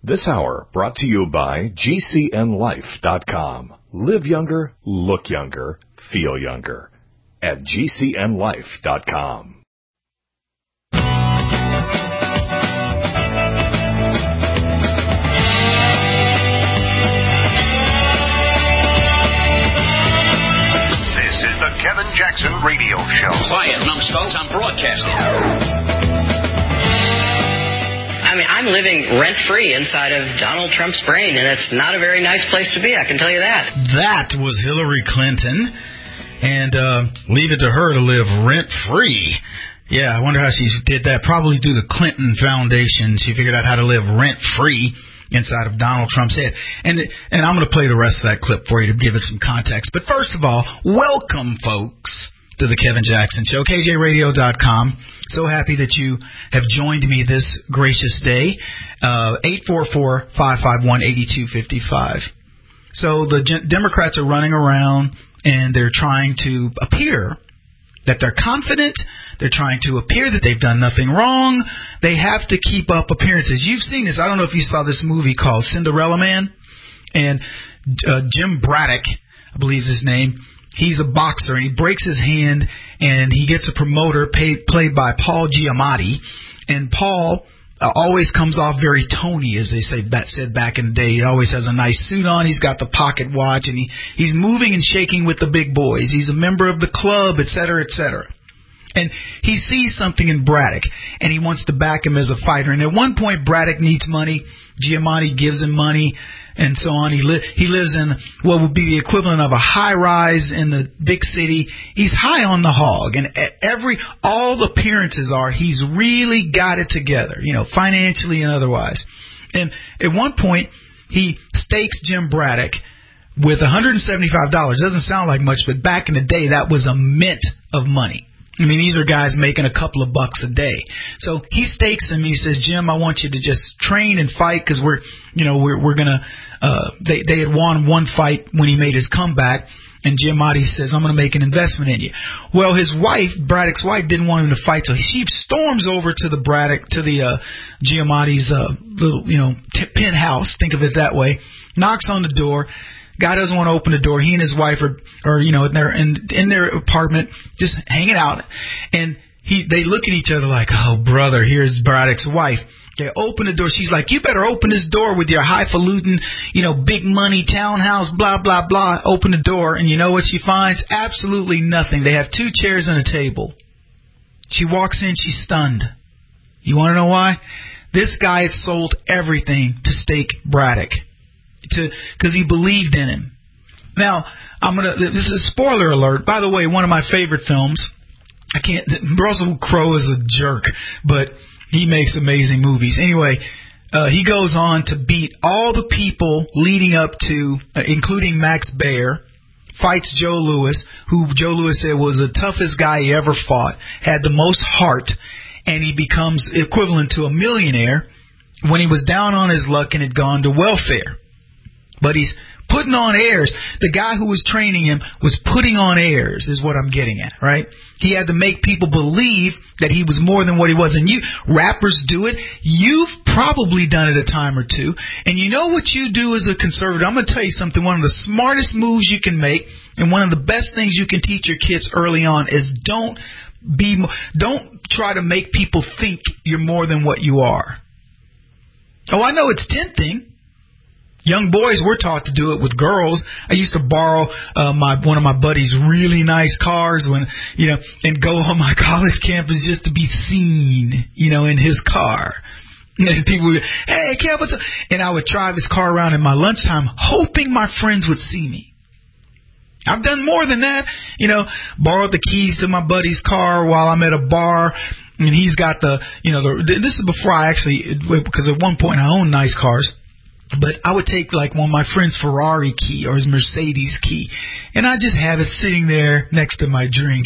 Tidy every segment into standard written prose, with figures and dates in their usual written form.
This hour brought to you by GCNLife.com. Live younger, look younger, feel younger. At GCNLife.com. Kevin Jackson Radio Show. Quiet, numbskulls, I'm broadcasting. I mean, I'm living rent-free inside of Donald Trump's brain, and it's not a very nice place to be, I can tell you that. That was Hillary Clinton, and leave it to her to live rent-free. Yeah, I wonder how she did that. Probably through the Clinton Foundation. She figured out how to live rent-free inside of Donald Trump's head. And I'm going to play the rest of that clip for you to give it some context. But first of all, welcome, folks, to the Kevin Jackson Show, KJRadio.com. So happy that you have joined me this gracious day. 844-551-8255. So the Democrats are running around, and they're trying to appear that they're confident. They're trying to appear that they've done nothing wrong. They have to keep up appearances. You've seen this. I don't know if you saw this movie called Cinderella Man. And Jim Braddock, I believe is his name, he's a boxer, and he breaks his hand, and he gets a promoter played by Paul Giamatti. And Paul always comes off very Tony, as they said back in the day. He always has a nice suit on. He's got the pocket watch, and he's moving and shaking with the big boys. He's a member of the club, et cetera, et cetera. And he sees something in Braddock, and he wants to back him as a fighter. And at one point, Braddock needs money. Giamatti gives him money, and so on. He lives in what would be the equivalent of a high-rise in the big city. He's high on the hog, and all the appearances are he's really got it together, financially and otherwise. And at one point, he stakes Jim Braddock with $175. Doesn't sound like much, but back in the day, that was a mint of money. I mean, these are guys making a couple of bucks a day. So he stakes him. He says, Jim, I want you to just train and fight because we're going to they had won one fight when he made his comeback. And Giamatti says, I'm going to make an investment in you. Well, his wife, Braddock's wife, didn't want him to fight. So she storms over to the Giamatti's little, penthouse. Think of it that way. Knocks on the door. Guy doesn't want to open the door. He and his wife are in their apartment, just hanging out, and they look at each other like, oh brother, here's Braddock's wife. They open the door. She's like, you better open this door with your highfalutin, big money townhouse, blah blah blah. Open the door, and you know what she finds? Absolutely nothing. They have 2 chairs and a table. She walks in. She's stunned. You want to know why? This guy had sold everything to stake Braddock. Because he believed in him. Now, this is a spoiler alert. By the way, one of my favorite films. Russell Crowe is a jerk, but he makes amazing movies. Anyway, he goes on to beat all the people leading up to, including Max Baer, fights Joe Louis, who Joe Louis said was the toughest guy he ever fought, had the most heart, and he becomes equivalent to a millionaire when he was down on his luck and had gone to welfare. But he's putting on airs. The guy who was training him was putting on airs, is what I'm getting at, right? He had to make people believe that he was more than what he was. And rappers do it. You've probably done it a time or two. And you know what you do as a conservative? I'm going to tell you something. One of the smartest moves you can make, and one of the best things you can teach your kids early on, is don't try to make people think you're more than what you are. Oh, I know it's tempting. Young boys, we're taught to do it with girls. I used to borrow one of my buddy's really nice cars and go on my college campus just to be seen, in his car. And people would, hey, Kev, what's up? And I would drive his car around in my lunchtime, hoping my friends would see me. I've done more than that. Borrowed the keys to my buddy's car while I'm at a bar. And he's got this is before because at one point I owned nice cars. But I would take one of my friend's Ferrari key or his Mercedes key, and I just have it sitting there next to my drink.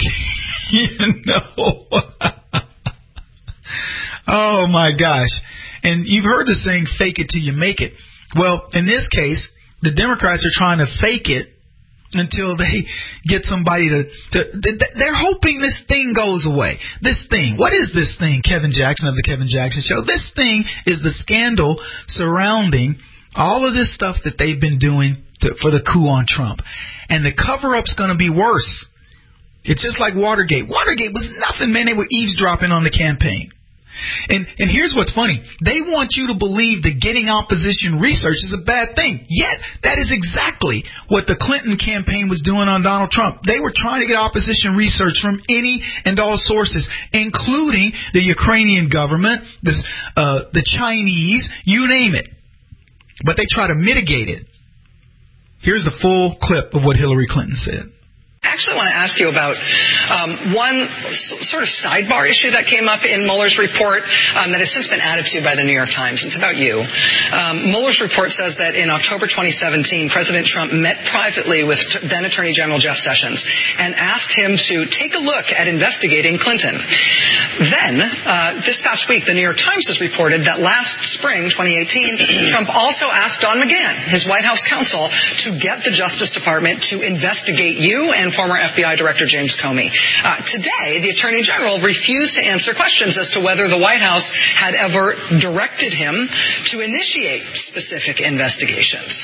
Oh my gosh. And you've heard the saying, fake it till you make it. Well, in this case, the Democrats are trying to fake it until they get somebody to they're hoping this thing goes away. This thing. What is this thing, Kevin Jackson of the Kevin Jackson Show? This thing is the scandal surrounding all of this stuff that they've been doing for the coup on Trump. And the cover-up's going to be worse. It's just like Watergate. Watergate was nothing, man. They were eavesdropping on the campaign. And here's what's funny. They want you to believe that getting opposition research is a bad thing. Yet, that is exactly what the Clinton campaign was doing on Donald Trump. They were trying to get opposition research from any and all sources, including the Ukrainian government, the Chinese, you name it. But they try to mitigate it. Here's the full clip of what Hillary Clinton said. I actually want to ask you about one sort of sidebar issue that came up in Mueller's report that has since been added to by the New York Times. It's about you. Mueller's report says that in October 2017, President Trump met privately with then Attorney General Jeff Sessions and asked him to take a look at investigating Clinton. Then, this past week, the New York Times has reported that last spring, 2018, Trump also asked Don McGahn, his White House counsel, to get the Justice Department to investigate you and former FBI Director James Comey. Today, the Attorney General refused to answer questions as to whether the White House had ever directed him to initiate specific investigations.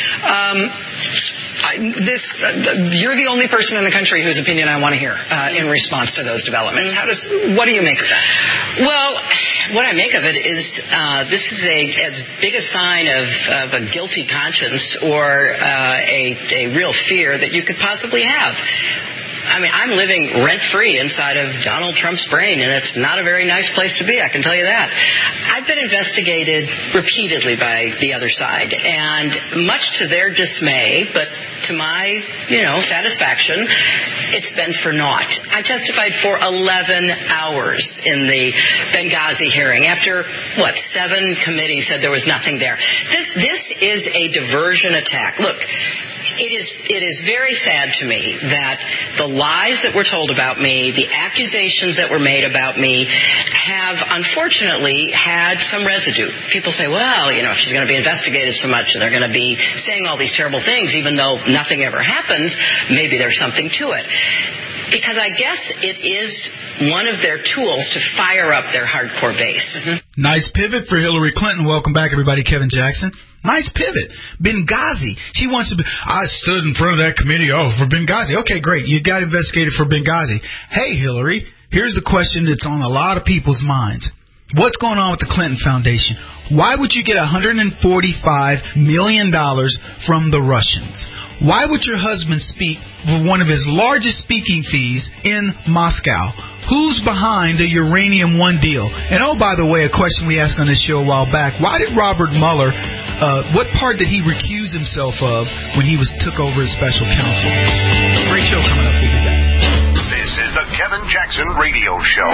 You're the only person in the country whose opinion I want to hear in response to those developments. What do you make of that? Well, what I make of it is this is as big a sign of a guilty conscience or a real fear that you could possibly have. I mean, I'm living rent-free inside of Donald Trump's brain, and it's not a very nice place to be, I can tell you that. I've been investigated repeatedly by the other side, and much to their dismay, but to my, satisfaction, it's been for naught. I testified for 11 hours in the Benghazi hearing after, 7 committees said there was nothing there. This is a diversion attack. Look, it is very sad to me that the lies that were told about me, the accusations that were made about me, have unfortunately had some residue. People say, well, if she's going to be investigated so much and they're going to be saying all these terrible things, even though nothing ever happens, maybe there's something to it. Because I guess it is one of their tools to fire up their hardcore base. Mm-hmm. Nice pivot for Hillary Clinton. Welcome back, everybody. Kevin Jackson. Nice pivot. Benghazi. She wants to be, I stood in front of that committee, for Benghazi. Okay, great. You got investigated for Benghazi. Hey, Hillary, here's the question that's on a lot of people's minds. What's going on with the Clinton Foundation? Why would you get $145 million from the Russians? Why would your husband speak for one of his largest speaking fees in Moscow? Who's behind the Uranium One deal? And by the way, a question we asked on this show a while back. Why did Robert Mueller, what part did he recuse himself of when he took over as special counsel? Great show coming up. We'll be back. This is the Kevin Jackson Radio Show.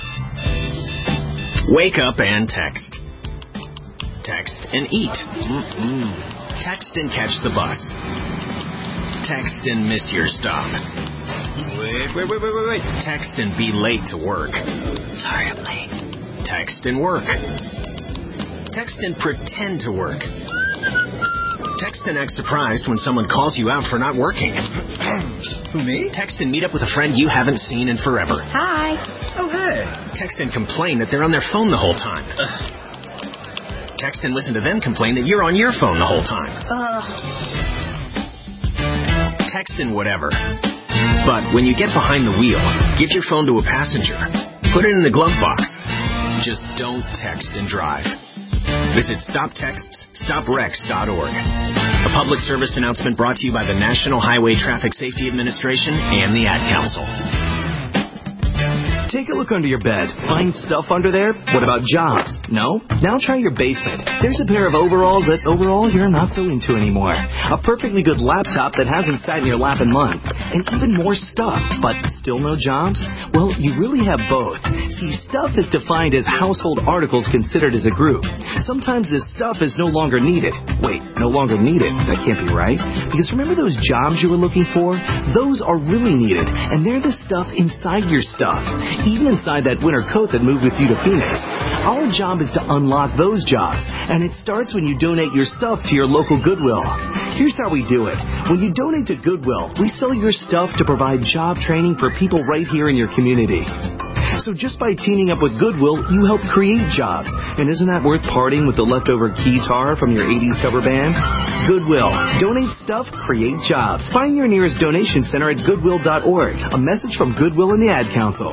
Wake up and text. Text and eat. Text and catch the bus. Text and miss your stop. Wait. Text and be late to work. Sorry, I'm late. Text and work. Text and pretend to work. Text and act surprised when someone calls you out for not working. Who, me? Text and meet up with a friend you haven't seen in forever. Hi. Oh, hey. Text and complain that they're on their phone the whole time. Text and listen to them complain that you're on your phone the whole time. Text and whatever. But when you get behind the wheel, give your phone to a passenger. Put it in the glove box. Just don't text and drive. Visit StopTextsStopWrecks.org. A public service announcement brought to you by the National Highway Traffic Safety Administration and the Ad Council. Take a look under your bed. Find stuff under there? What about jobs? No? Now try your basement. There's a pair of overalls that overall you're not so into anymore. A perfectly good laptop that hasn't sat in your lap in months. And even more stuff, but still no jobs? Well, you really have both. See, stuff is defined as household articles considered as a group. Sometimes this stuff is no longer needed. Wait, no longer needed? That can't be right. Because remember those jobs you were looking for? Those are really needed. And they're the stuff inside your stuff. Even inside that winter coat that moved with you to Phoenix. Our job is to unlock those jobs, and it starts when you donate your stuff to your local Goodwill. Here's how we do it. When you donate to Goodwill, we sell your stuff to provide job training for people right here in your community. So just by teaming up with Goodwill, you help create jobs. And isn't that worth parting with the leftover guitar from your 80s cover band? Goodwill. Donate stuff, create jobs. Find your nearest donation center at goodwill.org. A message from Goodwill and the Ad Council.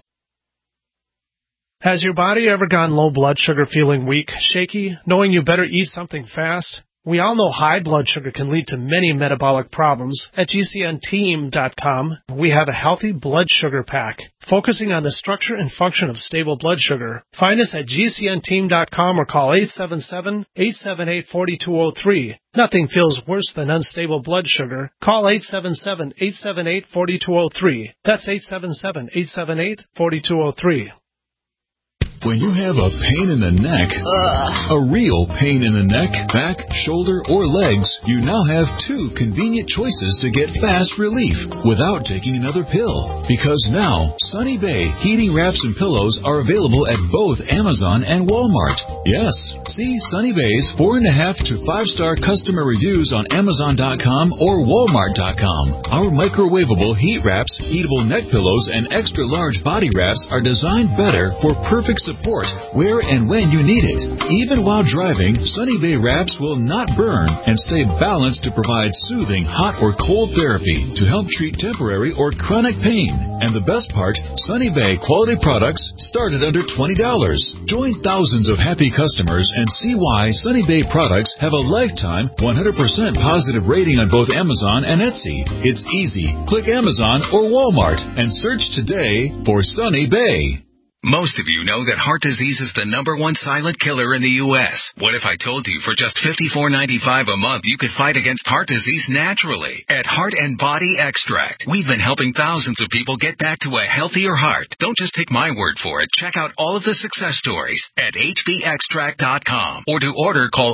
Has your body ever gone low blood sugar, feeling weak, shaky, knowing you better eat something fast? We all know high blood sugar can lead to many metabolic problems. At GCNteam.com, we have a healthy blood sugar pack, focusing on the structure and function of stable blood sugar. Find us at GCNteam.com or call 877-878-4203. Nothing feels worse than unstable blood sugar. Call 877-878-4203. That's 877-878-4203. When you have a pain in the neck, a real pain in the neck, back, shoulder, or legs, you now have two convenient choices to get fast relief without taking another pill. Because now, Sunny Bay heating wraps and pillows are available at both Amazon and Walmart. Yes, see Sunny Bay's 4.5 to 5-star customer reviews on Amazon.com or Walmart.com. Our microwavable heat wraps, heatable neck pillows, and extra large body wraps are designed better for perfect support where and when you need it. Even while driving, Sunny Bay wraps will not burn and stay balanced to provide soothing hot or cold therapy to help treat temporary or chronic pain. And the best part, Sunny Bay quality products start at under $20. Join thousands of happy customers and see why Sunny Bay products have a lifetime 100% positive rating on both Amazon and Etsy. It's easy. Click Amazon or Walmart and search today for Sunny Bay. Most of you know that heart disease is the #1 silent killer in the U.S. What if I told you for just $54.95 a month you could fight against heart disease naturally? At Heart and Body Extract, we've been helping thousands of people get back to a healthier heart. Don't just take my word for it. Check out all of the success stories at hbextract.com. Or to order, call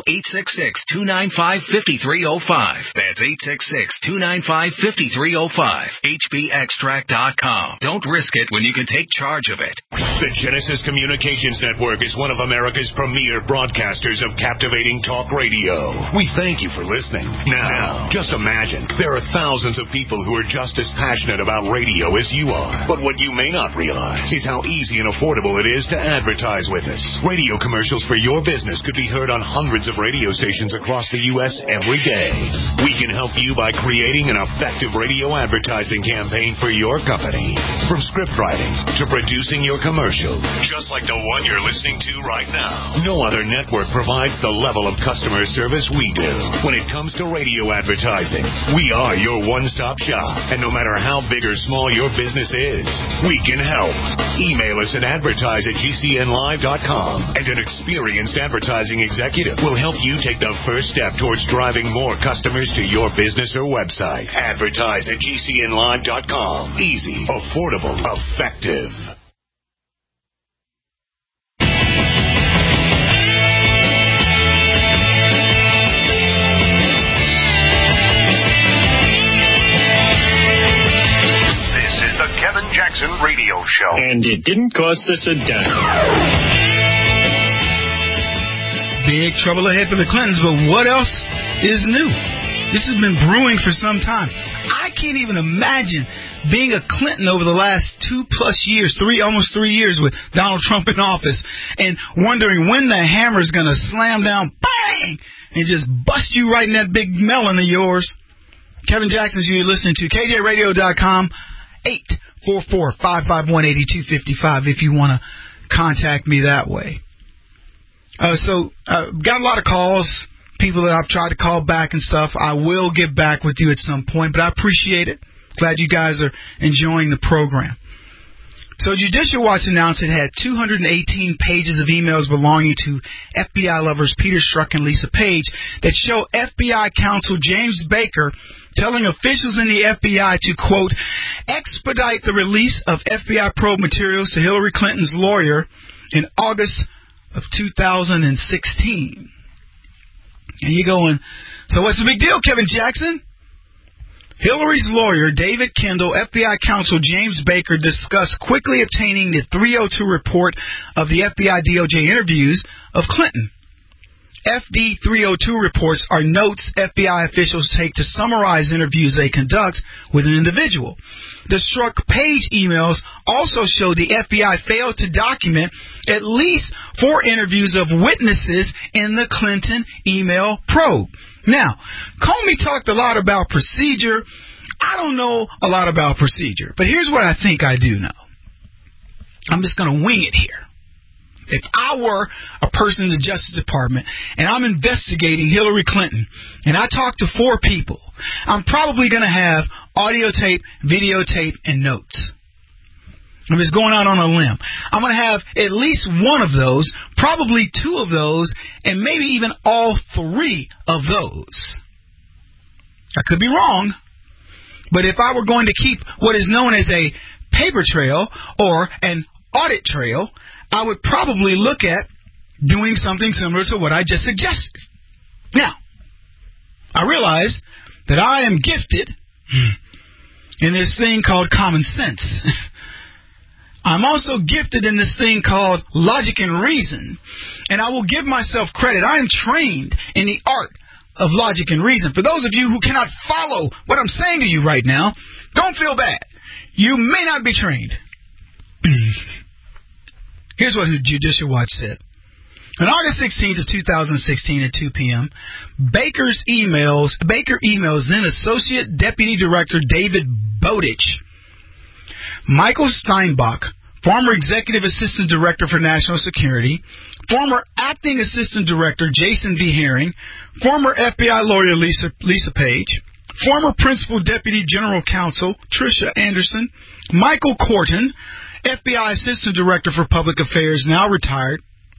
866-295-5305. That's 866-295-5305. hbextract.com. Don't risk it when you can take charge of it. The Genesis Communications Network is one of America's premier broadcasters of captivating talk radio. We thank you for listening. Now, just imagine, there are thousands of people who are just as passionate about radio as you are. But what you may not realize is how easy and affordable it is to advertise with us. Radio commercials for your business could be heard on hundreds of radio stations across the U.S. every day. We can help you by creating an effective radio advertising campaign for your company. From script writing to producing your commercial, just like the one you're listening to right now. No other network provides the level of customer service we do. When it comes to radio advertising, we are your one-stop shop. And no matter how big or small your business is, we can help. Email us at advertise@gcnlive.com, and an experienced advertising executive will help you take the first step towards driving more customers to your business or website. Advertise@gcnlive.com. Easy, affordable, effective. Kevin Jackson Radio Show. And it didn't cost us a dime. Big trouble ahead for the Clintons, but what else is new? This has been brewing for some time. I can't even imagine being a Clinton over the last 2+ years, almost 3 years with Donald Trump in office, and wondering when the hammer's going to slam down, bang, and just bust you right in that big melon of yours. Kevin Jackson's you're listening to KJRadio.com. 844-551-8255 if you want to contact me that way. So got a lot of calls, people that I've tried to call back and stuff. I will get back with you at some point, but I appreciate it. Glad you guys are enjoying the program. So Judicial Watch announced it had 218 pages of emails belonging to FBI lovers Peter Strzok and Lisa Page that show FBI counsel James Baker telling officials in the FBI to, quote, expedite the release of FBI probe materials to Hillary Clinton's lawyer in August of 2016. And you're going, so what's the big deal, Kevin Jackson? Hillary's lawyer, David Kendall, FBI counsel James Baker discussed quickly obtaining the 302 report of the FBI DOJ interviews of Clinton. FD 302 reports are notes FBI officials take to summarize interviews they conduct with an individual. The Strzok Page emails also show the FBI failed to document at least 4 interviews of witnesses in the Clinton email probe. Now, Comey talked a lot about procedure. I don't know a lot about procedure, but here's what I think I do know. I'm just going to wing it here. If I were a person in the Justice Department and I'm investigating Hillary Clinton and I talk to 4 people, I'm probably going to have audio tape, videotape, and notes. I'm just going out on a limb. I'm going to have at least one of those, probably 2 of those, and maybe even all 3 of those. I could be wrong, but if I were going to keep what is known as a paper trail or an audit trail, I would probably look at doing something similar to what I just suggested. Now, I realize that I am gifted in this thing called common sense. I'm also gifted in this thing called logic and reason, and I will give myself credit. I am trained in the art of logic and reason. For those of you who cannot follow what I'm saying to you right now, don't feel bad. You may not be trained. Here's what Judicial Watch said. On August 16th of 2016 at 2 p.m., Baker emails then Associate Deputy Director David Bowditch, Michael Steinbach, former Executive Assistant Director for National Security, former Acting Assistant Director Jason V. Herring, former FBI lawyer Lisa Page, former Principal Deputy General Counsel Tricia Anderson, Michael Corton, FBI Assistant Director for Public Affairs, now retired,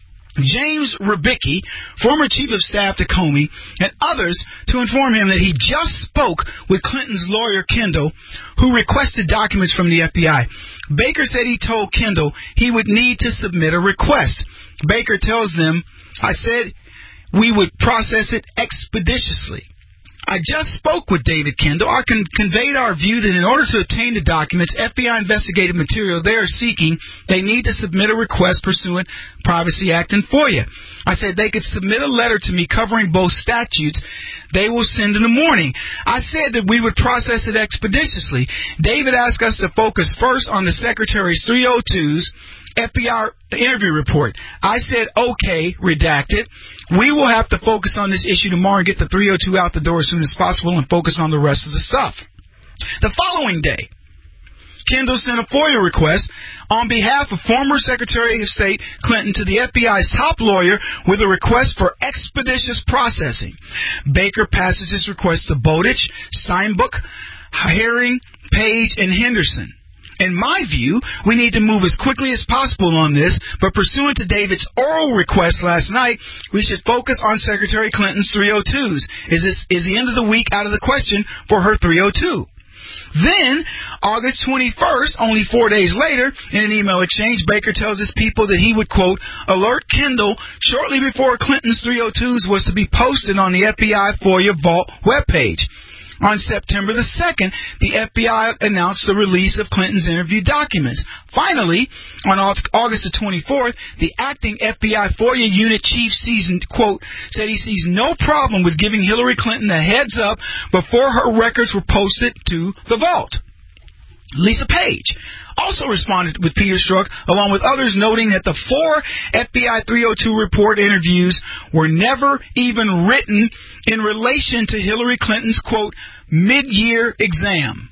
James Rubicki, former Chief of Staff to Comey, and others to inform him that he just spoke with Clinton's lawyer, Kendall, who requested documents from the FBI. Baker said he told Kendall he would need to submit a request. Baker tells them, I said we would process it expeditiously. I just spoke with David Kendall. I conveyed our view that in order to obtain the documents, FBI investigative material they are seeking, they need to submit a request pursuant Privacy Act and FOIA. I said they could submit a letter to me covering both statutes they will send in the morning. I said that we would process it expeditiously. David asked us to focus first on the Secretary's 302s, FBI interview report. I said, okay, redacted. We will have to focus on this issue tomorrow and get the 302 out the door as soon as possible and focus on the rest of the stuff. The following day, Kendall sent a FOIA request on behalf of former Secretary of State Clinton to the FBI's top lawyer with a request for expeditious processing. Baker passes his request to Bowditch, Steinbuch, Herring, Page, and Henderson. In my view, we need to move as quickly as possible on this, but pursuant to David's oral request last night, we should focus on Secretary Clinton's 302s. Is the end of the week out of the question for her 302? Then, August 21st, only 4 days later, in an email exchange, Baker tells his people that he would, quote, alert Kendall shortly before Clinton's 302s was to be posted on the FBI FOIA Vault webpage. On September the 2nd, the FBI announced the release of Clinton's interview documents. Finally, on August the 24th, the acting FBI FOIA unit chief said he sees no problem with giving Hillary Clinton a heads up before her records were posted to the vault. Lisa Page also responded with Peter Strzok, along with others, noting that the 4 FBI 302 report interviews were never even written in relation to Hillary Clinton's, quote, mid-year exam.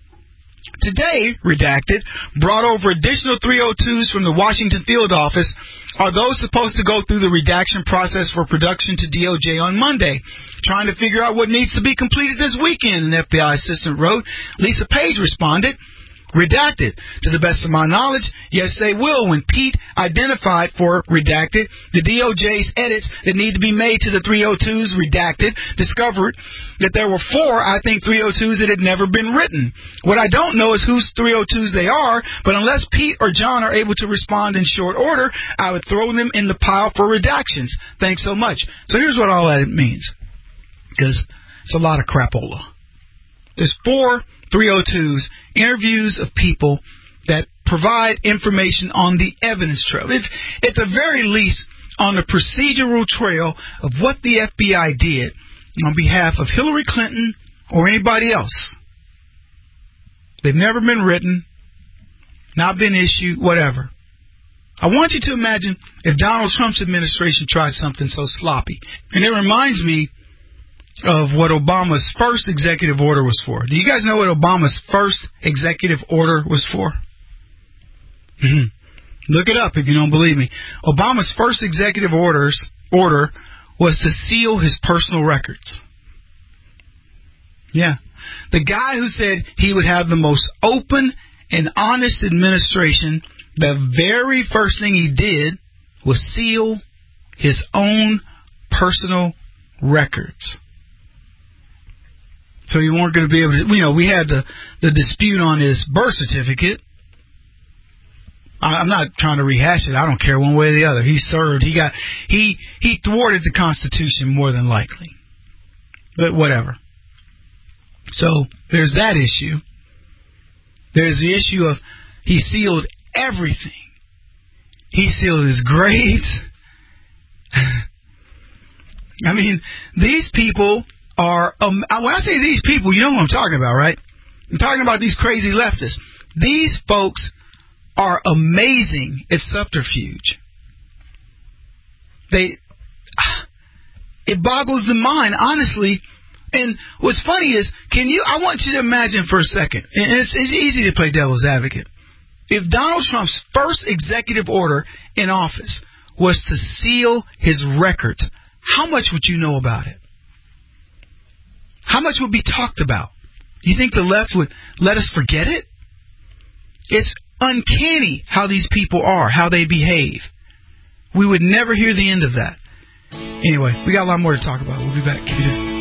Today, redacted, brought over additional 302s from the Washington field office are those supposed to go through the redaction process for production to DOJ on Monday. Trying to figure out what needs to be completed this weekend, an FBI assistant wrote. Lisa Page responded, redacted. To the best of my knowledge, yes, they will. When Pete identified for redacted, the DOJ's edits that need to be made to the 302s redacted discovered that there were 4, 302s that had never been written. What I don't know is whose 302s they are, but unless Pete or John are able to respond in short order, I would throw them in the pile for redactions. Thanks so much. So here's what all that means, because it's a lot of crapola. There's 4 302s, interviews of people that provide information on the evidence trail. At the very least, on the procedural trail of what the FBI did on behalf of Hillary Clinton or anybody else. They've never been written, not been issued, whatever. I want you to imagine if Donald Trump's administration tried something so sloppy. And it reminds me of what Obama's first executive order was for. Do you guys know what Obama's first executive order was for? Look it up if you don't believe me. Obama's first executive order was to seal his personal records. Yeah. The guy who said he would have the most open and honest administration, the very first thing he did was seal his own personal records. So you weren't going to be able to, we had the dispute on his birth certificate. I'm not trying to rehash it. I don't care one way or the other. He served. He thwarted the Constitution more than likely. But whatever. So there's that issue. There's the issue of he sealed everything. He sealed his grades. I mean, these people are, when I say these people, you know who I'm talking about, right? I'm talking about these crazy leftists. These folks are amazing at subterfuge. It boggles the mind, honestly. And what's funny is, I want you to imagine for a second, and it's easy to play devil's advocate. If Donald Trump's first executive order in office was to seal his records, how much would you know about it? How much would be talked about? You think the left would let us forget it? It's uncanny how these people are, how they behave. We would never hear the end of that. Anyway, we got a lot more to talk about. We'll be back. Keep it in.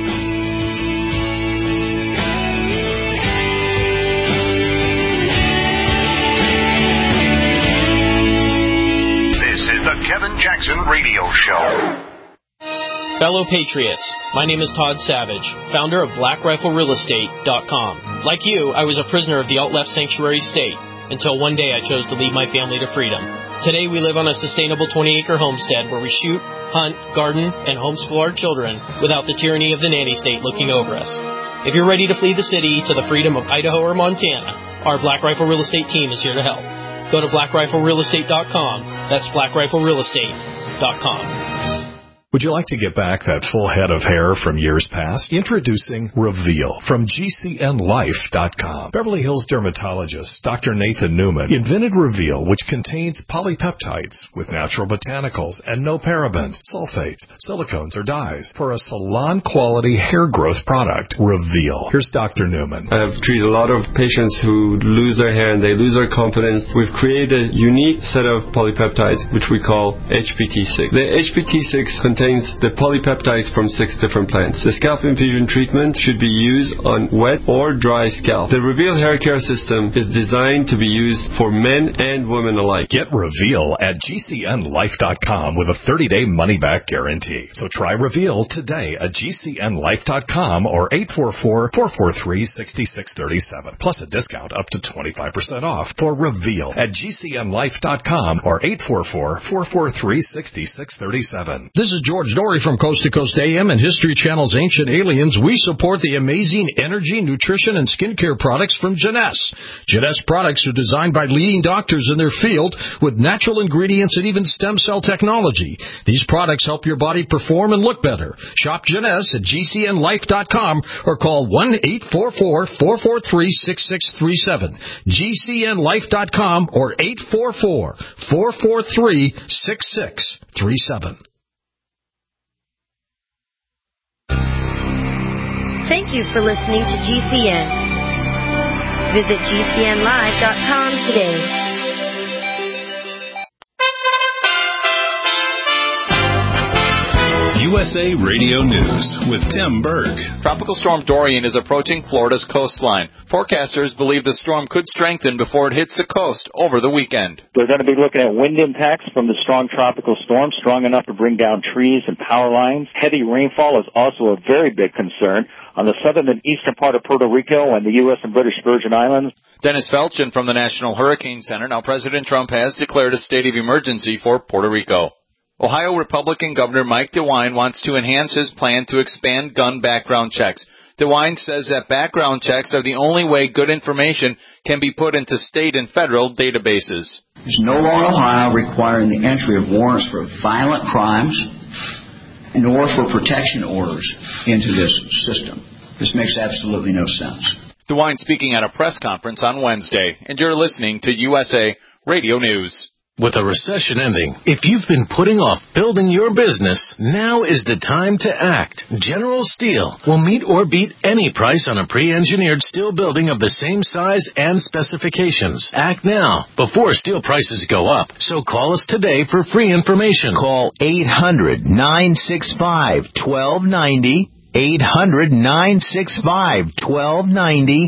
Kevin Jackson Radio Show. Fellow Patriots, my name is Todd Savage, founder of BlackRifleRealEstate.com. Like you, I was a prisoner of the alt-left sanctuary state until one day I chose to lead my family to freedom. Today we live on a sustainable 20-acre homestead where we shoot, hunt, garden, and homeschool our children without the tyranny of the nanny state looking over us. If you're ready to flee the city to the freedom of Idaho or Montana, our Black Rifle Real Estate team is here to help. Go to BlackRifleRealEstate.com. That's BlackRifleRealEstate.com. Would you like to get back that full head of hair from years past? Introducing Reveal from GCNLife.com. Beverly Hills dermatologist Dr. Nathan Newman invented Reveal, which contains polypeptides with natural botanicals and no parabens, sulfates, silicones, or dyes for a salon-quality hair growth product. Reveal. Here's Dr. Newman. I've treated a lot of patients who lose their hair and they lose their confidence. We've created a unique set of polypeptides, which we call HPT6. The HPT6 contains the polypeptides from 6 different plants. The scalp infusion treatment should be used on wet or dry scalp. The Reveal hair care system is designed to be used for men and women alike. Get Reveal at GCNLife.com with a 30-day money-back guarantee. So try Reveal today at GCNLife.com or 844-443-6637. Plus a discount up to 25% off for Reveal at GCNLife.com or 844-443-6637. This is George Dory from Coast to Coast AM and History Channel's Ancient Aliens. We support the amazing energy, nutrition, and skincare products from Jeunesse. Jeunesse products are designed by leading doctors in their field with natural ingredients and even stem cell technology. These products help your body perform and look better. Shop Jeunesse at GCNLife.com or call 1-844-443-6637. GCNLife.com or 844-443-6637. Thank you for listening to GCN. Visit GCNlive.com today. USA Radio News with Tim Berg. Tropical Storm Dorian is approaching Florida's coastline. Forecasters believe the storm could strengthen before it hits the coast over the weekend. They're going to be looking at wind impacts from the strong tropical storm, strong enough to bring down trees and power lines. Heavy rainfall is also a very big concern on the southern and eastern part of Puerto Rico and the U.S. and British Virgin Islands. Dennis Felchin from the National Hurricane Center. Now, President Trump has declared a state of emergency for Puerto Rico. Ohio Republican Governor Mike DeWine wants to enhance his plan to expand gun background checks. DeWine says that background checks are the only way good information can be put into state and federal databases. There's no law in Ohio requiring the entry of warrants for violent crimes nor for protection orders into this system. This makes absolutely no sense. DeWine speaking at a press conference on Wednesday, and you're listening to USA Radio News. With a recession ending, if you've been putting off building your business, now is the time to act. General Steel will meet or beat any price on a pre-engineered steel building of the same size and specifications. Act now, before steel prices go up. So call us today for free information. Call 800-965-1290. 800-965-1290,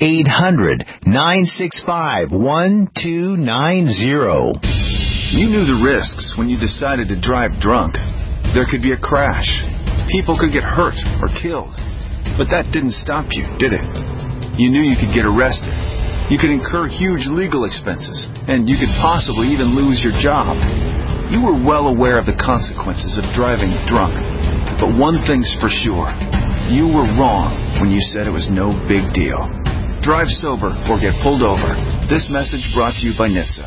800-965-1290. You knew the risks when you decided to drive drunk. There could be a crash. People could get hurt or killed. But that didn't stop you, did it? You knew you could get arrested. You could incur huge legal expenses, and you could possibly even lose your job. You were well aware of the consequences of driving drunk. But one thing's for sure. You were wrong when you said it was no big deal. Drive sober or get pulled over. This message brought to you by NHTSA.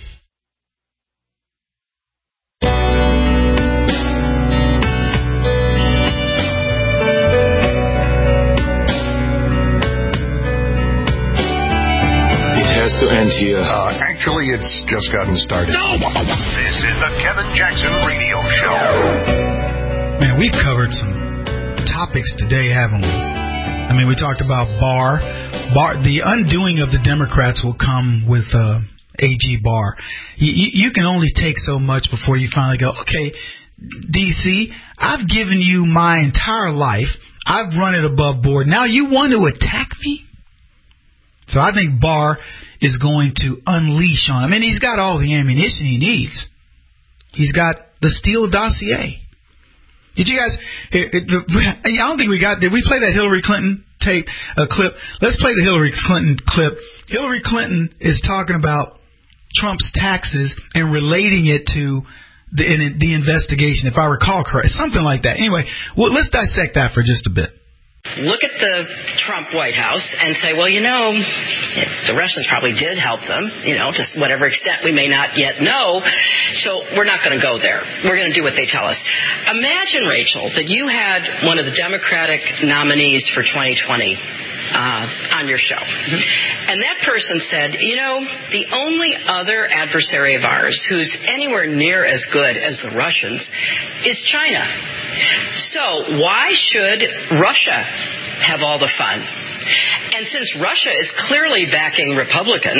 It has to end here. Actually, it's just gotten started. No! This is the Kevin Jackson Radio Show. Man, we've covered some topics today, haven't we? I mean, we talked about Barr. The undoing of the Democrats will come with AG Barr. You can only take so much before you finally go, okay, D.C., I've given you my entire life. I've run it above board. Now you want to attack me? So I think Barr is going to unleash on him. And he's got all the ammunition he needs. He's got the Steele dossier. Did you guys? I don't think we got. Did we play that Hillary Clinton clip? Let's play the Hillary Clinton clip. Hillary Clinton is talking about Trump's taxes and relating it to the investigation, if I recall correct, something like that. Anyway, let's dissect that for just a bit. Look at the Trump White House and say, well, the Russians probably did help them, to whatever extent we may not yet know. So we're not going to go there. We're going to do what they tell us. Imagine, Rachel, that you had one of the Democratic nominees for 2020 on your show. Mm-hmm. And that person said, the only other adversary of ours who's anywhere near as good as the Russians is China. So why should Russia have all the fun? And since Russia is clearly backing Republicans,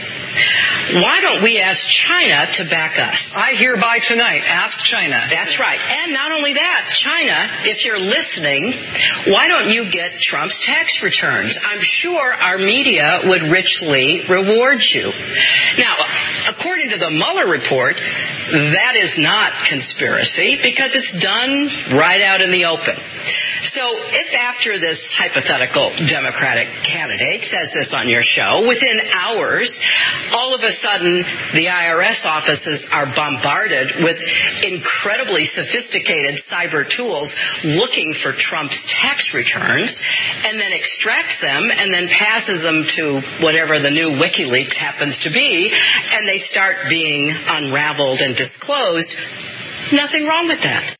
why don't we ask China to back us? I hereby tonight ask China. That's right. And not only that, China, if you're listening, why don't you get Trump's tax returns? I'm sure our media would richly reward you. Now, according to the Mueller report, that is not conspiracy because it's done right out in the open. So if after this hypothetical Democratic candidate says this on your show, within hours, all of a sudden the IRS offices are bombarded with incredibly sophisticated cyber tools looking for Trump's tax returns and then extracts them and then passes them to whatever the new WikiLeaks happens to be, and they start being unraveled and disclosed, nothing wrong with that.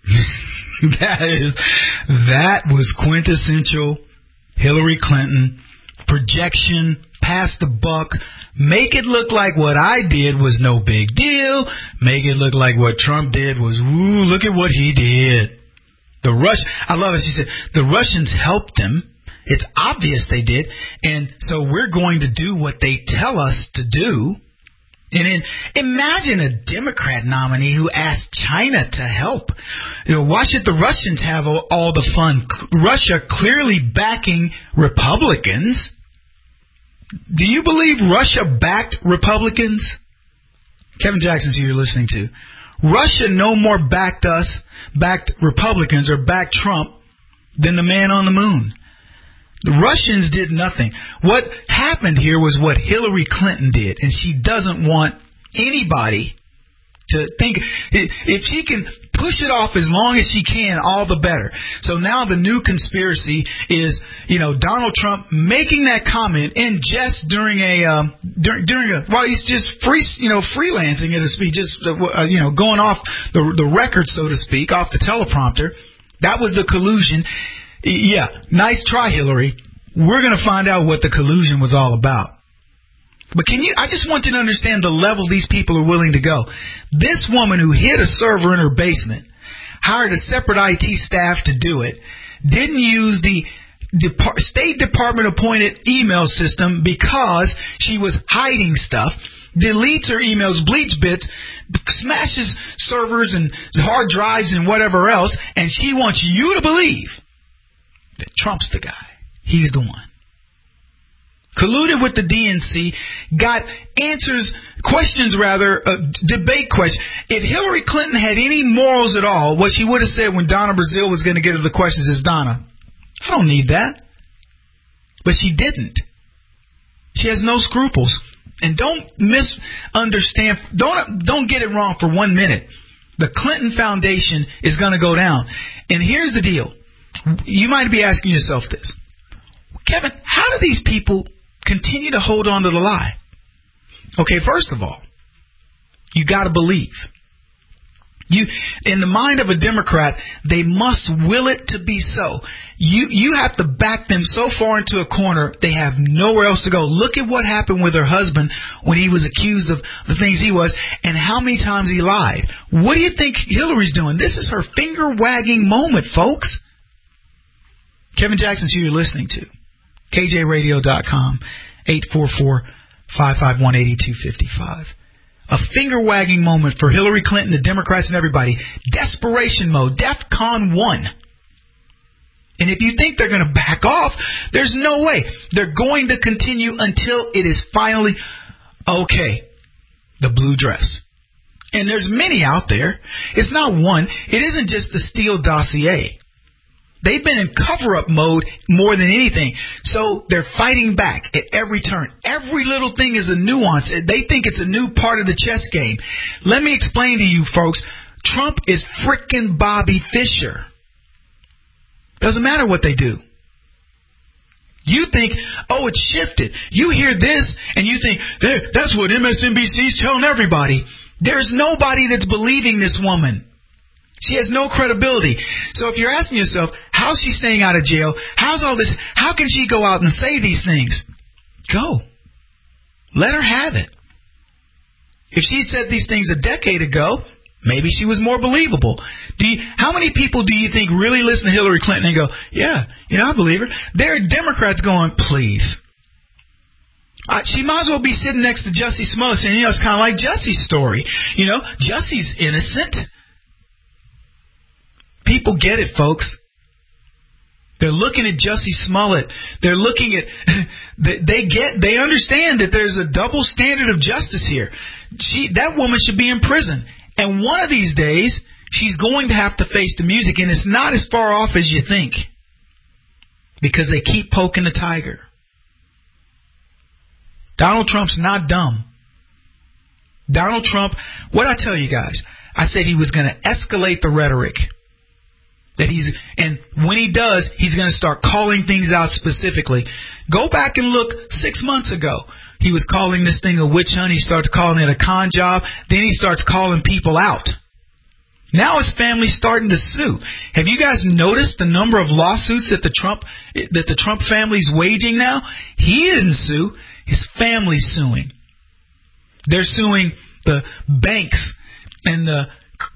That was quintessential Hillary Clinton projection, pass the buck, make it look like what I did was no big deal, make it look like what Trump did was, ooh, look at what he did. I love it. She said the Russians helped him. It's obvious they did, and so we're going to do what they tell us to do. And then imagine a Democrat nominee who asked China to help. Why should the Russians have all the fun? Russia clearly backing Republicans. Do you believe Russia backed Republicans? Kevin Jackson's who you're listening to. Russia no more backed Republicans or backed Trump than the man on the moon. The Russians did nothing. What happened here was what Hillary Clinton did, and she doesn't want anybody to think if she can push it off as long as she can, all the better. So now the new conspiracy is, Donald Trump making that comment in jest during while he's just freelancing, it to speak, just going off the record, so to speak, off the teleprompter. That was the collusion. Yeah, nice try, Hillary. We're going to find out what the collusion was all about. But I just want you to understand the level these people are willing to go. This woman who hid a server in her basement, hired a separate IT staff to do it, didn't use the State Department appointed email system because she was hiding stuff, deletes her emails, bleach bits, smashes servers and hard drives and whatever else, and she wants you to believe that Trump's the guy. He's the one. Colluded with the DNC, got debate questions. If Hillary Clinton had any morals at all, what she would have said when Donna Brazile was going to get her the questions is, Donna, I don't need that. But she didn't. She has no scruples. And don't misunderstand, don't get it wrong for 1 minute. The Clinton Foundation is going to go down. And here's the deal. You might be asking yourself this. Kevin, how do these people continue to hold on to the lie? Okay, first of all, you got to believe. In the mind of a Democrat, they must will it to be so. You have to back them so far into a corner, they have nowhere else to go. Look at what happened with her husband when he was accused of the things he was, and how many times he lied. What do you think Hillary's doing? This is her finger-wagging moment, folks. Kevin Jackson's who you're listening to. KJRadio.com, 844-551-8255. A finger-wagging moment for Hillary Clinton, the Democrats, and everybody. Desperation mode, DEFCON 1. And if you think they're going to back off, there's no way. They're going to continue until it is finally, okay, the blue dress. And there's many out there. It's not one. It isn't just the Steele dossier. They've been in cover-up mode more than anything. So they're fighting back at every turn. Every little thing is a nuance. They think it's a new part of the chess game. Let me explain to you, folks. Trump is frickin' Bobby Fischer. Doesn't matter what they do. You think, oh, it's shifted. You hear this, and you think, that's what MSNBC's telling everybody. There's nobody that's believing this woman. She has no credibility. So if you're asking yourself, how's she staying out of jail? How's all this? How can she go out and say these things? Go. Let her have it. If she said these things a decade ago, maybe she was more believable. How many people do you think really listen to Hillary Clinton and go, yeah, I believe her? There are Democrats going, please. She might as well be sitting next to Jussie Smollett saying, it's kind of like Jussie's story. Jussie's innocent. People get it, folks. They're looking at Jussie Smollett. They're looking at, they understand that there's a double standard of justice here. That woman should be in prison. And one of these days, she's going to have to face the music, and it's not as far off as you think. Because they keep poking the tiger. Donald Trump's not dumb. Donald Trump, what I tell you guys, I said he was going to escalate the rhetoric. And when he does, he's going to start calling things out specifically. Go back and look 6 months ago. He was calling this thing a witch hunt. He starts calling it a con job. Then he starts calling people out. Now his family's starting to sue. Have you guys noticed the number of lawsuits that the Trump family's waging now? He didn't sue. His family's suing. They're suing the banks and the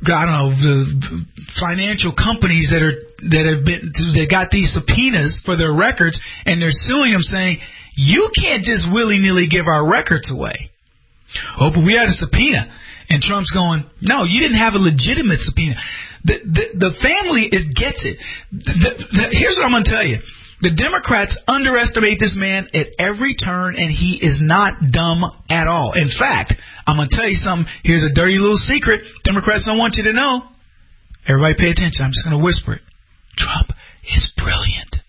financial companies that got these subpoenas for their records, and they're suing them saying, you can't just willy-nilly give our records away. Oh, but we had a subpoena. And Trump's going, no, you didn't have a legitimate subpoena. The family gets it. Here's what I'm going to tell you. The Democrats underestimate this man at every turn, and he is not dumb at all. In fact, I'm going to tell you something. Here's a dirty little secret Democrats don't want you to know. Everybody pay attention. I'm just going to whisper it. Trump is brilliant.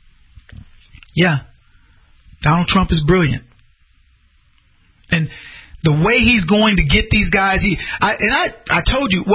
Yeah, Donald Trump is brilliant. And The way he's going to get these guys, I told you,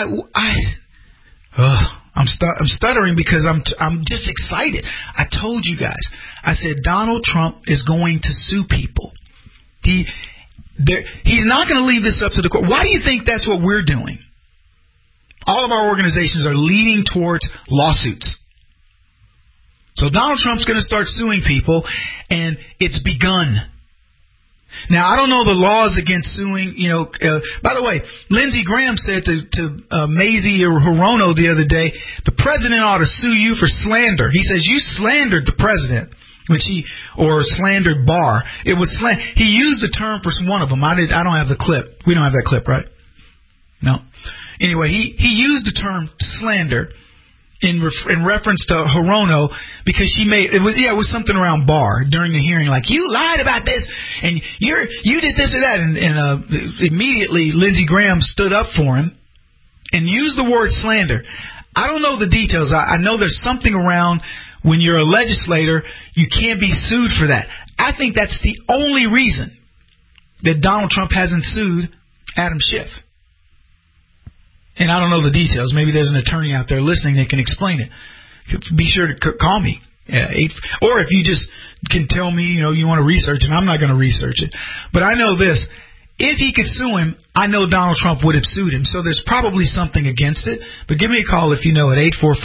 I'm stuttering because I'm just excited. I told you guys. I said Donald Trump is going to sue people. He's not going to leave this up to the court. Why do you think that's what we're doing? All of our organizations are leading towards lawsuits. So Donald Trump's going to start suing people, and it's begun. Now, I don't know the laws against suing, by the way, Lindsey Graham said to Mazie Hirono the other day, the president ought to sue you for slander. He says, you slandered the president, or slandered Barr. It was he used the term for one of them. I don't have the clip. We don't have that clip, right? No. Anyway, he used the term slander in reference to Hirono because it was something around Barr during the hearing, like you lied about this and you did this or that, and immediately Lindsey Graham stood up for him and used the word slander. I don't know the details. I know there's something around when you're a legislator, you can't be sued for that. I think that's the only reason that Donald Trump hasn't sued Adam Schiff. And I don't know the details. Maybe there's an attorney out there listening that can explain it. Be sure to call me. Or if you just can tell me, you want to research it, I'm not going to research it. But I know this. If he could sue him, I know Donald Trump would have sued him. So there's probably something against it. But give me a call if you know at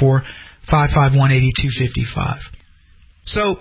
844-551-8255. So,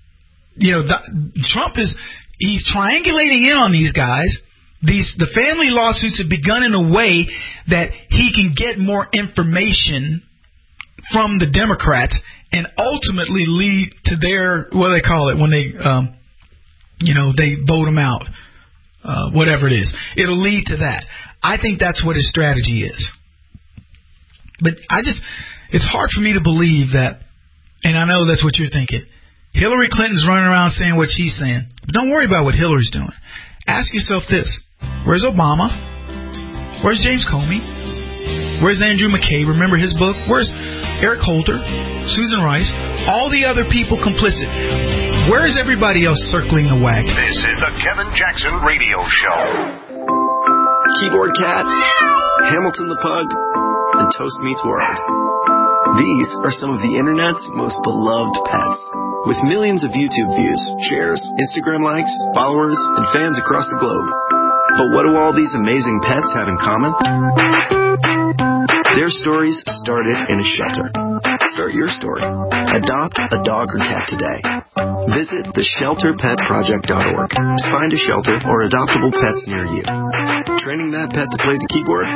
Trump he's triangulating in on these guys. The family lawsuits have begun in a way that he can get more information from the Democrats and ultimately lead to their, what do they call it when they, they vote him out, whatever it is. It'll lead to that. I think that's what his strategy is. But it's hard for me to believe that, and I know that's what you're thinking. Hillary Clinton's running around saying what she's saying. But don't worry about what Hillary's doing. Ask yourself this. Where's Obama? Where's James Comey? Where's Andrew McCabe? Remember his book? Where's Eric Holder? Susan Rice? All the other people complicit. Where is everybody else circling the wagon? This is the Kevin Jackson Radio Show. Keyboard Cat, Hamilton the Pug, and Toast Meets World. These are some of the internet's most beloved pets. With millions of YouTube views, shares, Instagram likes, followers, and fans across the globe. But what do all these amazing pets have in common? Their stories started in a shelter. Start your story. Adopt a dog or cat today. Visit theshelterpetproject.org to find a shelter or adoptable pets near you. Training that pet to play the keyboard?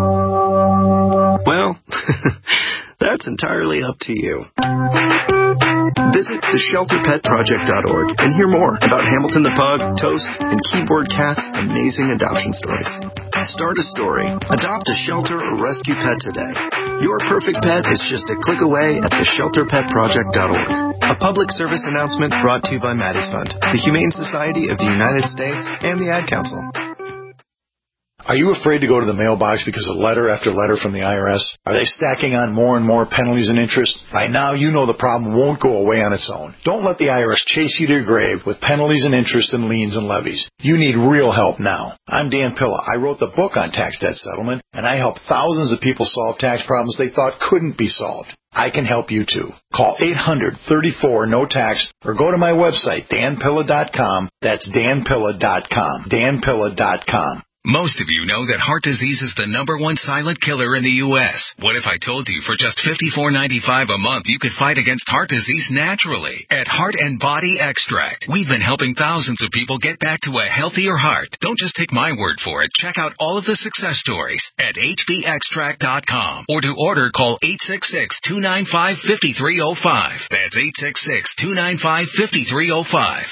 Well, that's entirely up to you. Visit theshelterpetproject.org and hear more about Hamilton the Pug, Toast, and Keyboard Cat's amazing adoption stories. Start a story, adopt a shelter or rescue pet today. Your perfect pet is just a click away at theshelterpetproject.org. A public service announcement brought to you by Maddie's Fund, the Humane Society of the United States, and the Ad Council. Are you afraid to go to the mailbox because of letter after letter from the IRS? Are they stacking on more and more penalties and interest? By now, you know the problem won't go away on its own. Don't let the IRS chase you to your grave with penalties and interest and liens and levies. You need real help now. I'm Dan Pilla. I wrote the book on tax debt settlement, and I help thousands of people solve tax problems they thought couldn't be solved. I can help you too. Call 800-34-NO-TAX or go to my website, danpilla.com. That's danpilla.com. danpilla.com. Most of you know that heart disease is the #1 silent killer in the U.S. What if I told you for just $54.95 a month you could fight against heart disease naturally at Heart and Body Extract? We've been helping thousands of people get back to a healthier heart. Don't just take my word for it. Check out all of the success stories at hbextract.com or to order call 866-295-5305. That's 866-295-5305.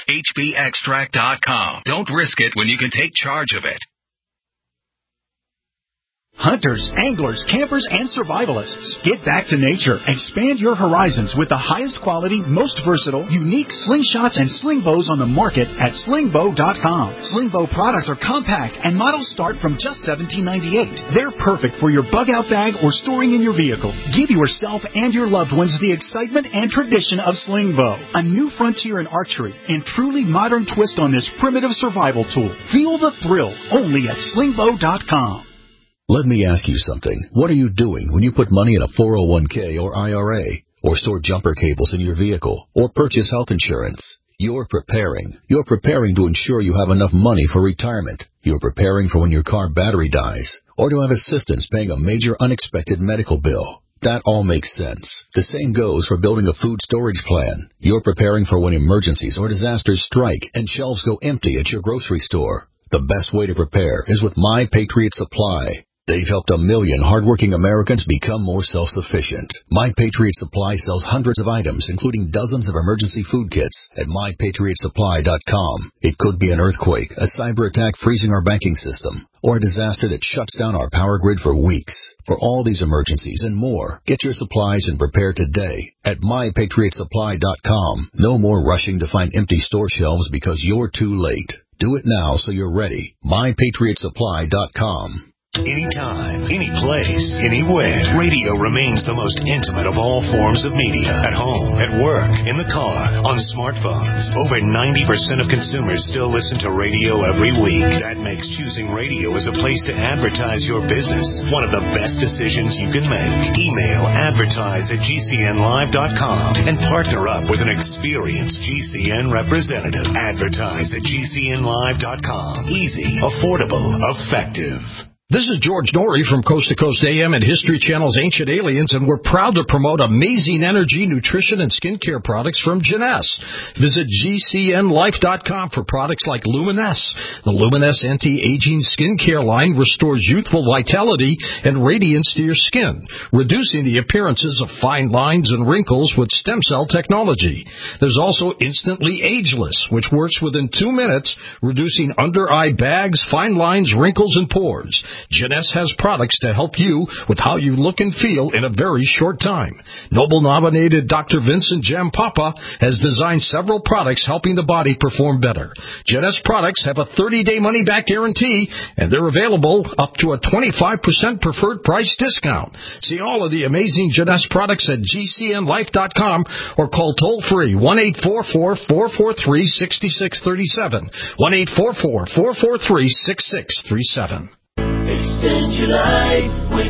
hbextract.com. Don't risk it when you can take charge of it. Hunters, anglers, campers, and survivalists, get back to nature. Expand your horizons with the highest quality, most versatile, unique slingshots and sling bows on the market at slingbow.com. Slingbow products are compact and models start from just $17.98. They're perfect for your bug-out bag or storing in your vehicle. Give yourself and your loved ones the excitement and tradition of Slingbow, a new frontier in archery and truly modern twist on this primitive survival tool. Feel the thrill only at slingbow.com. Let me ask you something. What are you doing when you put money in a 401k or IRA, or store jumper cables in your vehicle, or purchase health insurance? You're preparing. You're preparing to ensure you have enough money for retirement. You're preparing for when your car battery dies, or to have assistance paying a major unexpected medical bill. That all makes sense. The same goes for building a food storage plan. You're preparing for when emergencies or disasters strike and shelves go empty at your grocery store. The best way to prepare is with My Patriot Supply. They've helped 1 million hardworking Americans become more self-sufficient. My Patriot Supply sells hundreds of items, including dozens of emergency food kits at MyPatriotSupply.com. It could be an earthquake, a cyber attack freezing our banking system, or a disaster that shuts down our power grid for weeks. For all these emergencies and more, get your supplies and prepare today at MyPatriotSupply.com. No more rushing to find empty store shelves because you're too late. Do it now so you're ready. MyPatriotSupply.com. Anytime, any place, anywhere. Radio remains the most intimate of all forms of media. At home, at work, in the car, on smartphones. Over 90% of consumers still listen to radio every week. That makes choosing radio as a place to advertise your business one of the best decisions you can make. Email advertise@gcnlive.com and partner up with an experienced GCN representative. Advertise@gcnlive.com. Easy, affordable, effective. This is George Norrie from Coast to Coast AM and History Channel's Ancient Aliens, and we're proud to promote amazing energy, nutrition, and skincare products from Jeunesse. Visit GCNlife.com for products like Luminesse. The Luminesse anti-aging skincare line restores youthful vitality and radiance to your skin, reducing the appearances of fine lines and wrinkles with stem cell technology. There's also Instantly Ageless, which works within 2 minutes, reducing under-eye bags, fine lines, wrinkles, and pores. Jeunesse has products to help you with how you look and feel in a very short time. Nobel-nominated Dr. Vincent Jampapa has designed several products helping the body perform better. Jeunesse products have a 30-day money-back guarantee, and they're available up to a 25% preferred price discount. See all of the amazing Jeunesse products at GCNlife.com or call toll-free 1-844-443-6637, 1-844-443-6637. Extend your life with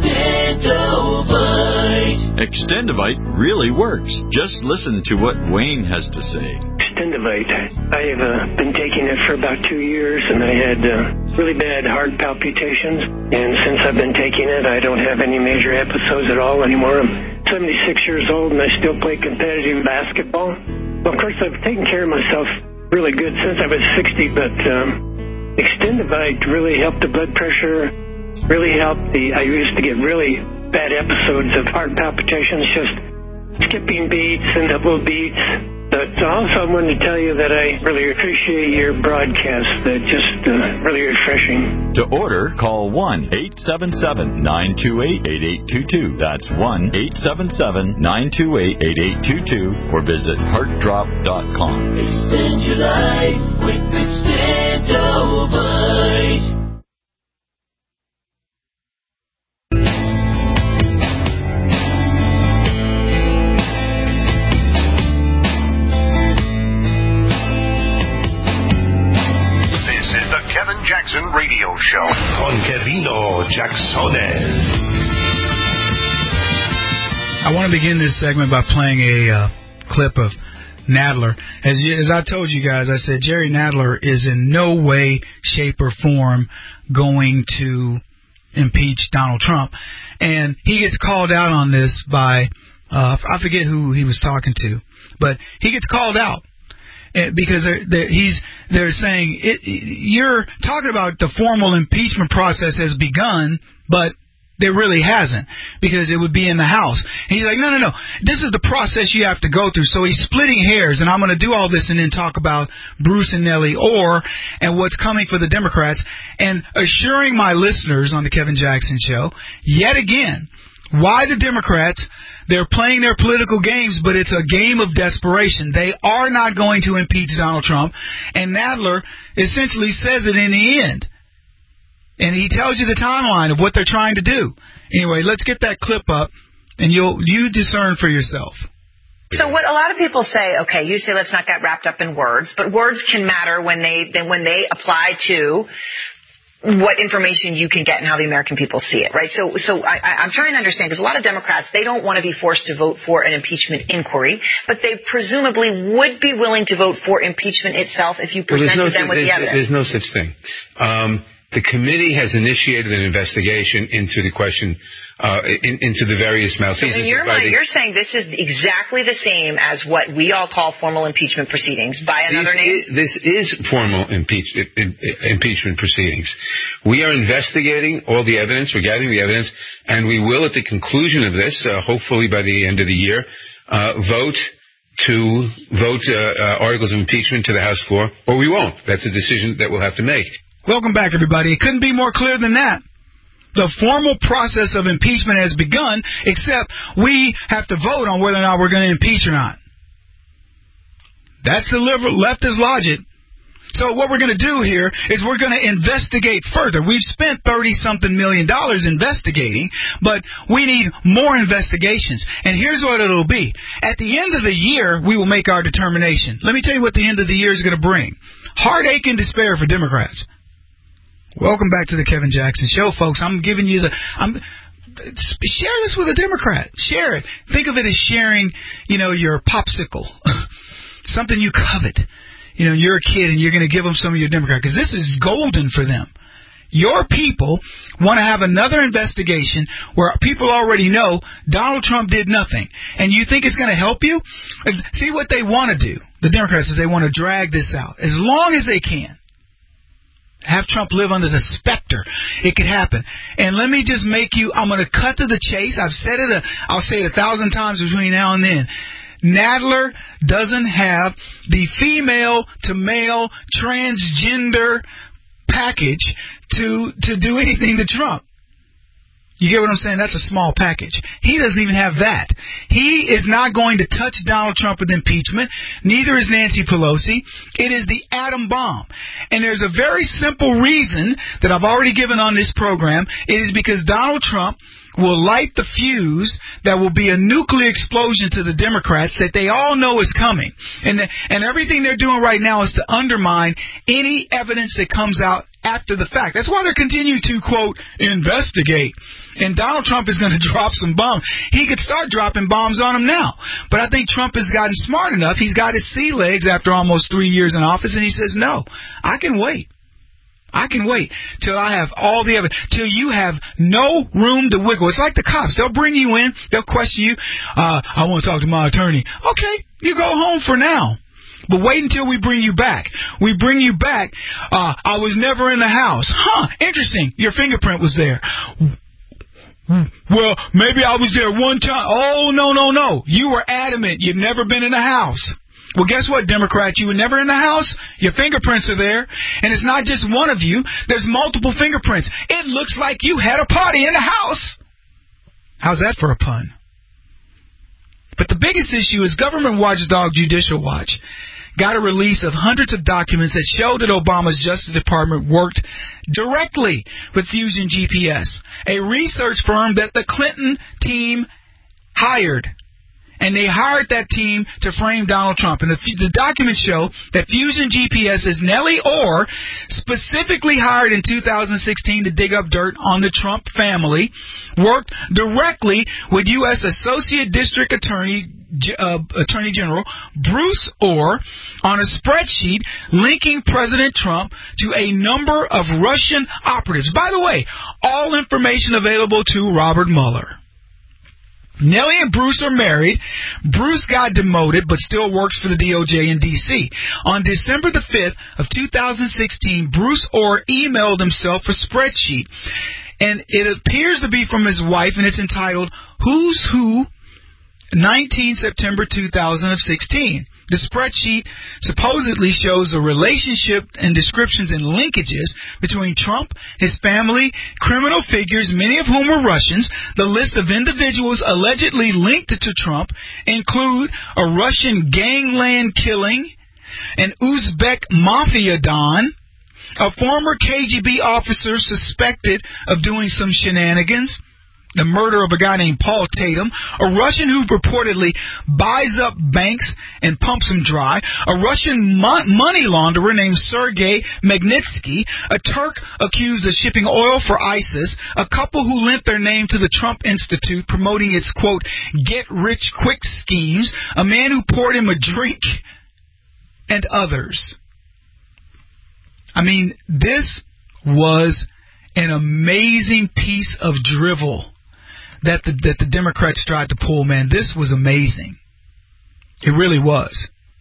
Extendovite. Extendovite really works. Just listen to what Wayne has to say. Extendovite. I have been taking it for about 2 years, and I had really bad heart palpitations. And since I've been taking it, I don't have any major episodes at all anymore. I'm 76 years old, and I still play competitive basketball. Well, of course, I've taken care of myself really good since I was 60, but Extendovite really helped the blood pressure, really helped I used to get really bad episodes of heart palpitations, just skipping beats and double beats. But also I wanted to tell you that I really appreciate your broadcast. They're just really refreshing. To order, call 1-877-928-8822. That's 1-877-928-8822 or visit heartdrop.com. Extend your life with Extendovite. Kevin Jackson Radio Show con Kevino Jacksones. I want to begin this segment by playing a clip of Nadler. As I told you guys, I said Jerry Nadler is in no way, shape, or form going to impeach Donald Trump. And he gets called out on this by, I forget who he was talking to, but he gets called out. Because they're saying you're talking about the formal impeachment process has begun, but There really hasn't, because it would be in the House. And he's like, no. This is the process you have to go through. So he's splitting hairs, and I'm going to do all this and then talk about Bruce and Nellie Ohr and what's coming for the Democrats, and assuring my listeners on the Kevin Jackson Show, yet again, why the Democrats, they're playing their political games, but it's a game of desperation. They are not going to impeach Donald Trump, and Nadler essentially says it in the end. And he tells you the timeline of what they're trying to do. Anyway, let's get that clip up, and you discern for yourself. So what a lot of people say, okay, you say let's not get wrapped up in words, but words can matter when they apply to what information you can get and how the American people see it, right? So I'm trying to understand, because a lot of Democrats, they don't want to be forced to vote for an impeachment inquiry, but they presumably would be willing to vote for impeachment itself if you presented them with the evidence. There's no such thing. The committee has initiated an investigation into the question, into the various malfeasance. So in your mind, you're saying this is exactly the same as what we all call formal impeachment proceedings by another name? This is formal impeachment proceedings. We are investigating all the evidence. We're gathering the evidence, and we will, at the conclusion of this, hopefully by the end of the year, vote articles of impeachment to the House floor, or we won't. That's a decision that we'll have to make. Welcome back, everybody. It couldn't be more clear than that. The formal process of impeachment has begun, except we have to vote on whether or not we're going to impeach or not. That's the leftist logic. So what we're going to do here is we're going to investigate further. We've spent $30-something million investigating, but we need more investigations. And here's what it'll be. At the end of the year, we will make our determination. Let me tell you what the end of the year is going to bring. Heartache and despair for Democrats. Welcome back to the Kevin Jackson Show, folks. I'm giving you share this with a Democrat. Share it. Think of it as sharing, your popsicle, something you covet. You're a kid and you're going to give them some of your Democrat, because this is golden for them. Your people want to have another investigation where people already know Donald Trump did nothing. And you think it's going to help you? See what they want to do. The Democrats is they want to drag this out as long as they can. Have Trump live under the specter. It could happen. And let me just I'm going to cut to the chase. I've said it, I'll say it 1,000 times between now and then. Nadler doesn't have the female to male transgender package to do anything to Trump. You get what I'm saying? That's a small package. He doesn't even have that. He is not going to touch Donald Trump with impeachment. Neither is Nancy Pelosi. It is the atom bomb. And there's a very simple reason that I've already given on this program. It is because Donald Trump will light the fuse that will be a nuclear explosion to the Democrats that they all know is coming. And everything they're doing right now is to undermine any evidence that comes out after the fact. That's why they're continuing to, quote, investigate. And Donald Trump is going to drop some bombs. He could start dropping bombs on them now. But I think Trump has gotten smart enough. He's got his sea legs after almost 3 years in office, and he says, no, I can wait. I can wait till I have all the evidence, till you have no room to wiggle. It's like the cops. They'll bring you in. They'll question you. I want to talk to my attorney. Okay, you go home for now. But wait until we bring you back. We bring you back. I was never in the house. Interesting. Your fingerprint was there. Well, maybe I was there one time. Oh, no. You were adamant you'd never been in the house. Well, guess what, Democrat? You were never in the house. Your fingerprints are there. And it's not just one of you. There's multiple fingerprints. It looks like you had a party in the house. How's that for a pun? But the biggest issue is government watchdog Judicial Watch got a release of hundreds of documents that show that Obama's Justice Department worked directly with Fusion GPS, a research firm that the Clinton team hired. And they hired that team to frame Donald Trump. And the documents show that Fusion GPS's Nellie Ohr, specifically hired in 2016 to dig up dirt on the Trump family, worked directly with U.S. Associate District Attorney General Bruce Ohr on a spreadsheet linking President Trump to a number of Russian operatives. By the way, all information available to Robert Mueller. Nellie and Bruce are married. Bruce got demoted but still works for the DOJ in D.C. On December the 5th of 2016, Bruce Ohr emailed himself a spreadsheet And it appears to be from his wife, and it's entitled Who's Who, 19 September 2016. The spreadsheet supposedly shows the relationship and descriptions and linkages between Trump, his family, criminal figures, many of whom were Russians. The list of individuals allegedly linked to Trump include a Russian gangland killing, an Uzbek mafia don, a former KGB officer suspected of doing some shenanigans, the murder of a guy named Paul Tatum, a Russian who reportedly buys up banks and pumps them dry, a Russian money launderer named Sergei Magnitsky, a Turk accused of shipping oil for ISIS, a couple who lent their name to the Trump Institute promoting its, quote, get-rich-quick schemes, a man who poured him a drink, and others. I mean, this was an amazing piece of drivel that the Democrats tried to pull, man. This was amazing. It really was.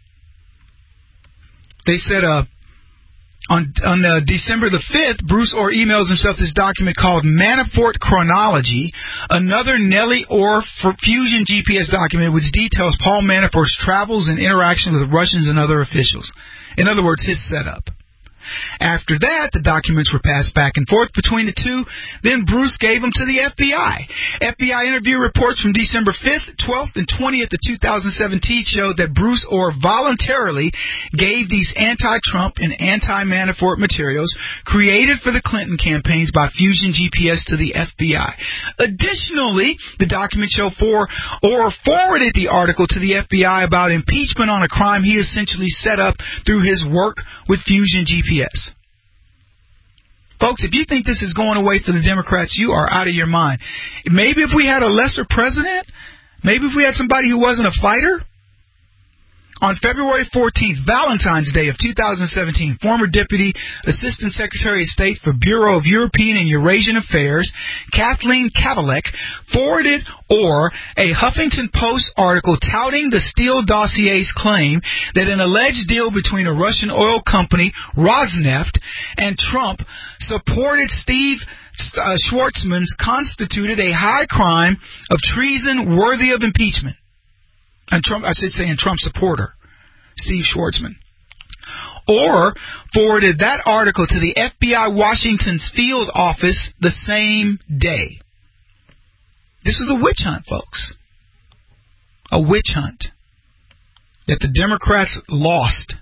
They said on December the 5th, Bruce Orr emails himself this document called Manafort Chronology, another Nellie Orr Fusion GPS document which details Paul Manafort's travels and interaction with Russians and other officials. In other words, his setup. After that, the documents were passed back and forth between the two. Then Bruce gave them to the FBI. FBI interview reports from December 5th, 12th, and 20th of 2017 showed that Bruce Orr voluntarily gave these anti-Trump and anti-Manafort materials created for the Clinton campaigns by Fusion GPS to the FBI. Additionally, the documents show Orr forwarded the article to the FBI about impeachment on a crime he essentially set up through his work with Fusion GPS. Folks, if you think this is going away for the Democrats, you are out of your mind. Maybe if we had a lesser president, maybe if we had somebody who wasn't a fighter. On February 14th, Valentine's Day of 2017, former Deputy Assistant Secretary of State for Bureau of European and Eurasian Affairs, Kathleen Kavalek, forwarded Orr a Huffington Post article touting the Steele dossier's claim that an alleged deal between a Russian oil company, Rosneft, and Trump supported Steve Schwarzman's constituted a high crime of treason worthy of impeachment. And Trump, I should say, and Trump supporter, Steve Schwarzman. Orr forwarded that article to the FBI Washington's field office the same day. This was a witch hunt, folks. A witch hunt that the Democrats lost.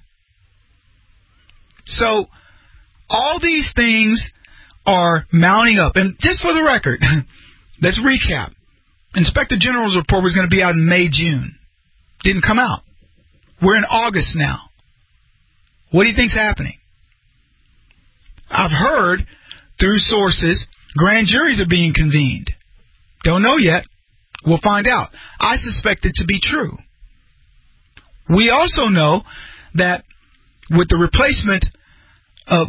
So, all these things are mounting up. And just for the record, let's recap. Inspector General's report was going to be out in May, June. Didn't come out. We're in August now. What do you think's happening? I've heard through sources grand juries are being convened. Don't know yet. We'll find out. I suspect it to be true. We also know that with the replacement of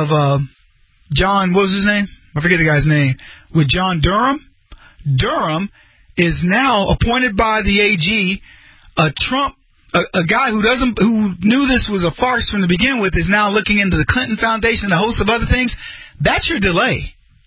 John, what was his name? I forget the guy's name. With John Durham. Durham is now appointed by the AG. A guy who knew this was a farce from the begin with is now looking into the Clinton Foundation and a host of other things. That's your delay.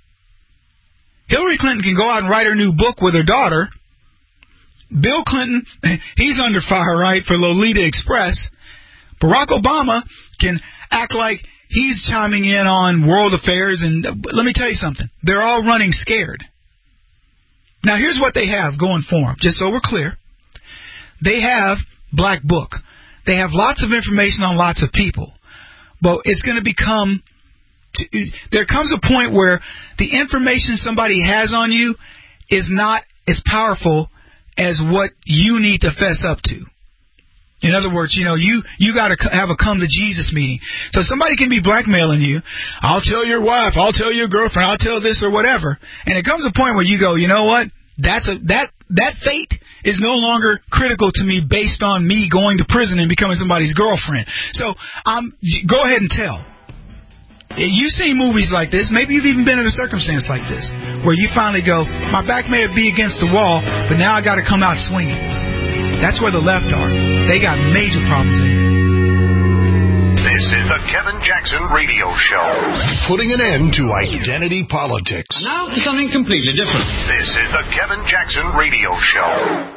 Hillary Clinton can go out and write her new book with her daughter. Bill Clinton, he's under fire, right, for Lolita Express. Barack Obama can act like he's chiming in on world affairs, and let me tell you something. They're all running scared. Now, here's what they have going for them, just so we're clear. They have Black Book. They have lots of information on lots of people. But it's going to become... there comes a point where the information somebody has on you is not as powerful as what you need to fess up to. In other words, you got to have a come to Jesus meeting. So somebody can be blackmailing you. I'll tell your wife, I'll tell your girlfriend, I'll tell this or whatever. And it comes a point where you go, you know what? That fate is no longer critical to me based on me going to prison and becoming somebody's girlfriend. So go ahead and tell. You've seen movies like this. Maybe you've even been in a circumstance like this where you finally go, my back may be against the wall, but now I got to come out swinging. That's where the left are. They got major problems in here. This is the Kevin Jackson Radio Show. Putting an end to identity politics. Now for something completely different. This is the Kevin Jackson Radio Show.